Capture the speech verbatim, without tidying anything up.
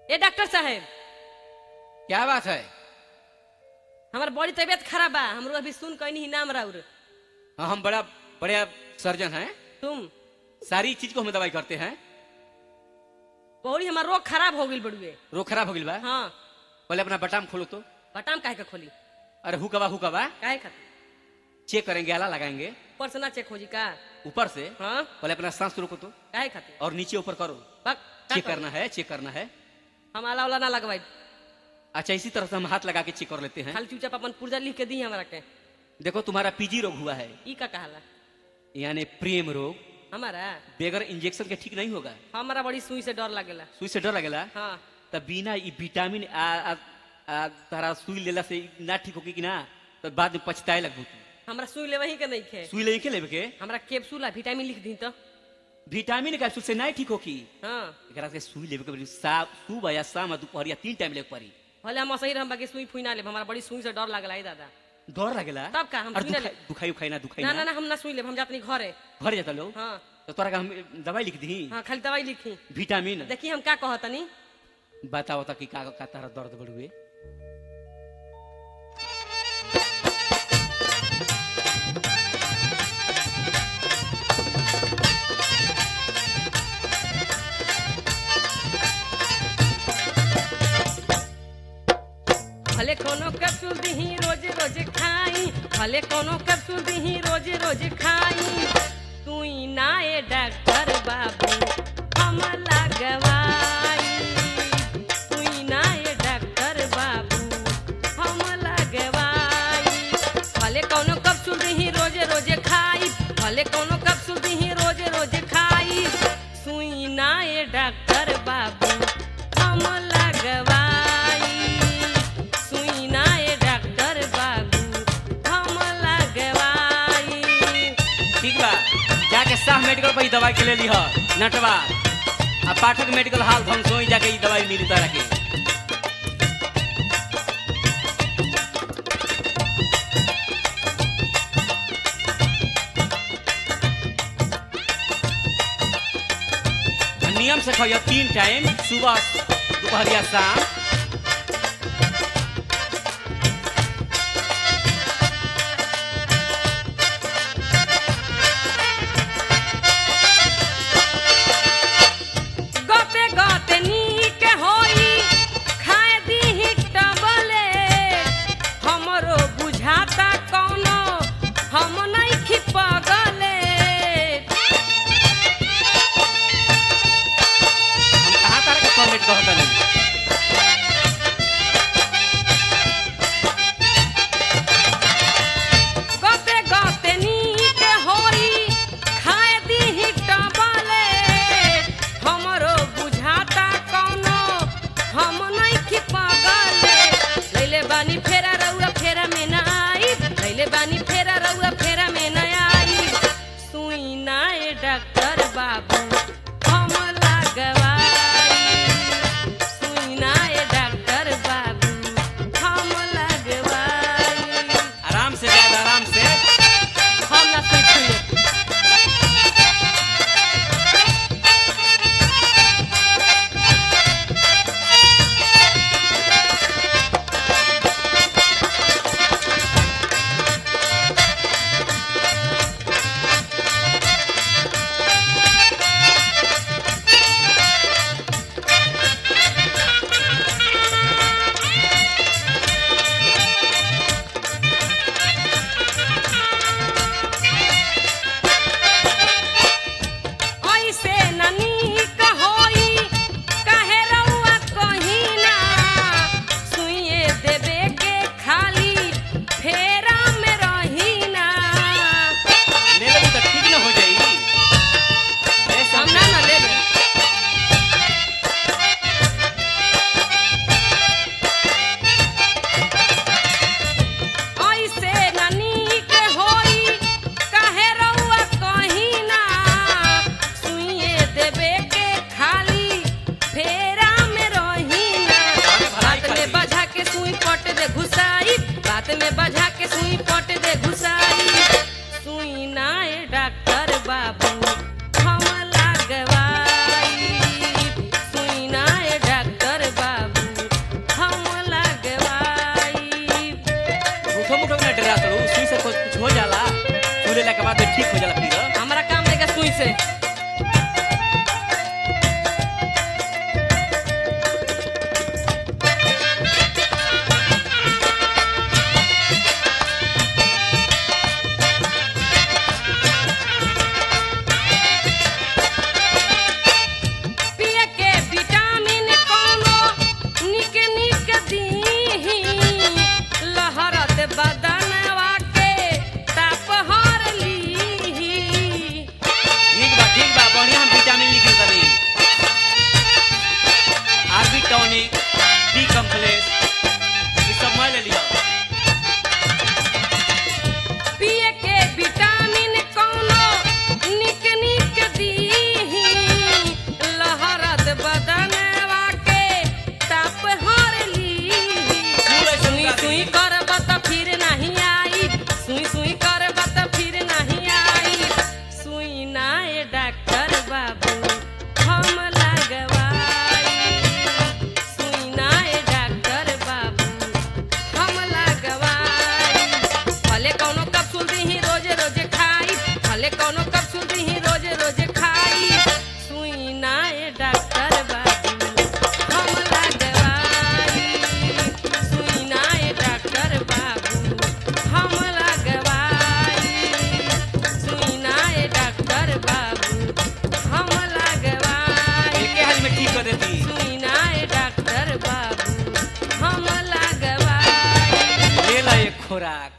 ए doctor साहब, क्या बात है? हमार बड़ी तबीयत खराब बा। हमरो अभी सुन कहीं ही नाम राउर। हाँ, हम बड़ा बड़े सर्जन हैं। तुम सारी चीज को हम दवाई करते हैं। बड़ी हमार रोग खराब हो गई बड़ुए। रोग खराब हो गई बा। हाँ, पहले अपना बटाम खोलो तो। बटाम काहे का खोली? अरे हुकवा हुकवा काहे खातिर? चेक करेंगे, आला लगाएंगे ऊपर से ना चेक हो जी का? ऊपर से। हाँ, पहले अपना सांस रोको तो, काहे खातिर? और नीचे ऊपर करो। बक चेक करना है, चेक करना है। हम आला वाला ना लगवाई। अच्छा, इसी तरह से हम हाथ लगा के चेक कर लेते हैं। खाली चुपचाप अपन पुर्जा लिख के दी हमरा के। देखो, तुम्हारा पीजी रोग हुआ है, ई का कहाला? यानी प्रेम रोग। हमारा बगैर इंजेक्शन के ठीक नहीं होगा। हमारा बड़ी सुई से डर लगेला। सुई से डर लगेला? हाँ, तब बिना ई विटामिन आ, आ, आ तारा सुई लेला से ना ठीक होगी कि ना, तो बाद में पछताए लगबू तू। हमरा सुई लेवही के नहीं खे। सुई ले के लेबे के। हमरा कैप्सूल आ विटामिन लिख दी तो। विटामिन कैप्सूल से नहीं ठीक होगी। हाँ, एकरा से सुई लेबे के सा सुबह या शाम दोपहर या तीन टाइम लेके पड़ी। भले हम सही रहम बाकी सुई फुई ना लेब। हमारा बड़ी सुई से डर लगला है दादा। डर लगेला? तब का हम और सुई ना दुखाई लेब। दुखाई उखाई ना दुखाई ना ना ना ना हम ना सुई लेब। हम जातनी घरे। घर जाता लोग। हाँ तो तोरा का हम दवाई लिख दी। हाँ, खाली दवाई लिखी। विटामिन देखी हम का कहतनी। बताओ तो कि का का तारा दर्द बढ़ुए। भले कोनो कैप्सूल दीही रोज रोज खाई। भले कोनो कैप्सूल दीही रोज रोज खाई। तू ना ए डॉक्टर बाबू हम लगवाई। तू ना ए डॉक्टर बाबू हम लगवाई। भले कोनो कैप्सूल दीही रोज रोज खाई। भले कोनो कैप्सूल दीही रोज रोज खाई। सुई ना ए डॉक्टर बाबू हम लगवाई। सुई ना ए डॉक्टर बाबू हम लगवाई। ठीक बा, जाके शाह मेडिकल पर ही दवाई के ले ली है नटवा। आ पाठक मेडिकल हाल धनसोई जाके ई दवाई मिली तारा के। नियम से खाइए तीन टाइम, सुबह दोपहर या शाम। गते गते नीक होई खाए दीही टबले। हमरो बुझाता कौनो हम नहीं खिपगले। हम कहाँ तारा के फॉर्मेट कहता नहीं। गते गते नीक होई खाए दीही टबले। हमरो बुझाता कौनो हम नहीं खिपगले। लैले बानी फेरा रउआ फेरा में न आई। लैले बानी फेरा रउआ फेरा में न आई। सुई ना ए डॉक्टर बाबू हम लगवाई। सुई ना ए डॉक्टर बाबू हम लगवाई। आराम से ज्यादा आराम से। हम ना सुई छुए। ऐसे न नीक होई काहे रउआ कहिना। सुइए देबे के खाली फेरा में रहिना। ले लेबू तो ठीक न हो जाई। ऐसा हम ना न लेबे। ऐसे न नीक होई काहे रउआ कहिना। सुइए देबे के खाली फेरा में रहिना। बात में बजा के सुई पट दे घुसाई। बात में बजा के सुई पट दे घुसाई। सुई ना ए डॉक्टर बाबू हम लगवाई। सुई ना ए डॉक्टर बाबू खोराक